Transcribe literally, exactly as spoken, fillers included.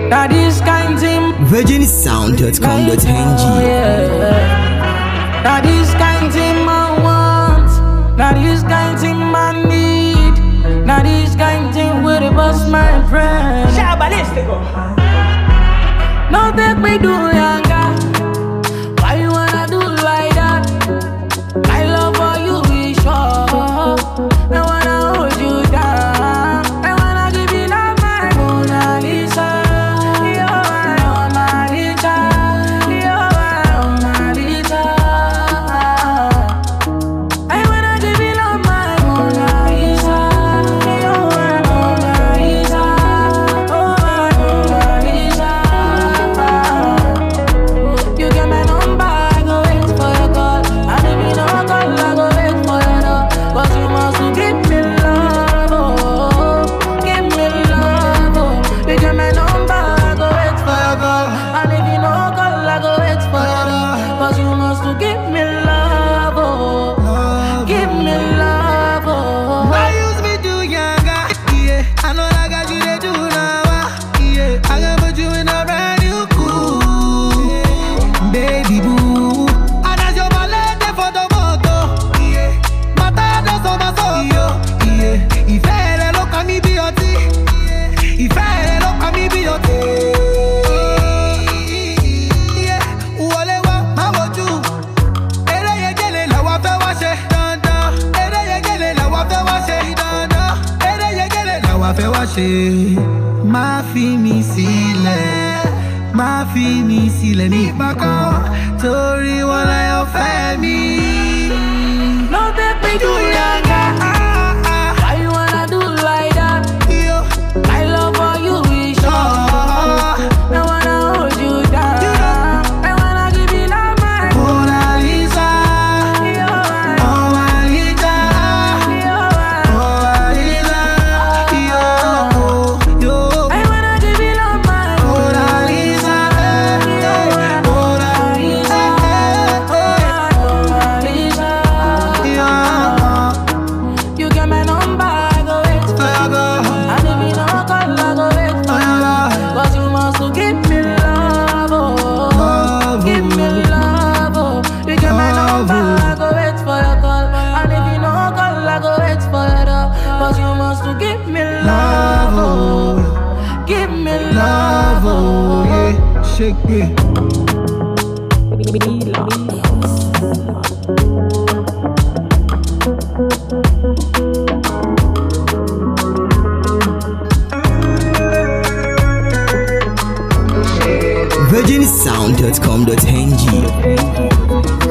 That is kind thing. virgin sound dot com dot n g. That is kind thing I want. That is kind thing I need. That is kind thing with the bust my friend. No take me do younger. Why you wanna do like that? My love for you is sure. I wanna hold you down. I wanna give you all my Mona Lisa. You're my Mona Lisa. You're my Mona Lisa. I wanna give you all my Mona Lisa. You're my Mona Lisa. Oh my Mona Lisa. You get my number, I go wait for your call. And if you don't call, I go wait for your door. But you must give me love, oh, give me love, oh. You get my number, I go wait for your call. And if you don't call, I go wait for your door. But you must give me love, oh, give me love, oh. I used to do younger, yeah. I know like I you they do now, ah, yeah. I can put you in a brand new cool, baby boo. And as your ballet dey for the moto, yeah. Mata does on my soul, yeah. Ìfẹ́ rẹ ló kàn mí bí ọtí, ìfẹ́ rẹ ló kàn mí bí ọtí. Yeah. Wọlé wá, má wojú. Eré yẹn gèlè làwa fẹ́ wá ṣe dandan. Eré yẹn gèlè làwa fẹ́ wá ṣe dandan. Eré yẹn gèlè làwa fẹ́ wá ṣe. Má fi mi sílẹ̀, má fi mi sílẹ̀ nígbà kan. Torí wọn láyọ̀ fẹ́ mi. No take me do younger. Why you wanna do like that? Yo, My love for you is sure. I wanna hold you down. I wanna give you all my Mona Lisa, You're my Mona Lisa, You're my Mona Lisa, yo, yo. I wanna give you all my Mona Lisa, eh, eh, Mona Lisa, eh, Mona Lisa. yeah. You get my number, I go wait for you. And if you don't call, I go wait for you. But you must give me love, oh, give me love, oh. You get my number, I go wait for your call. And if you don't call, I go wait for your door. But you must give me love, oh, give me love, Love, oh. oh, yeah, shake it. virgin sound dot com dot n g.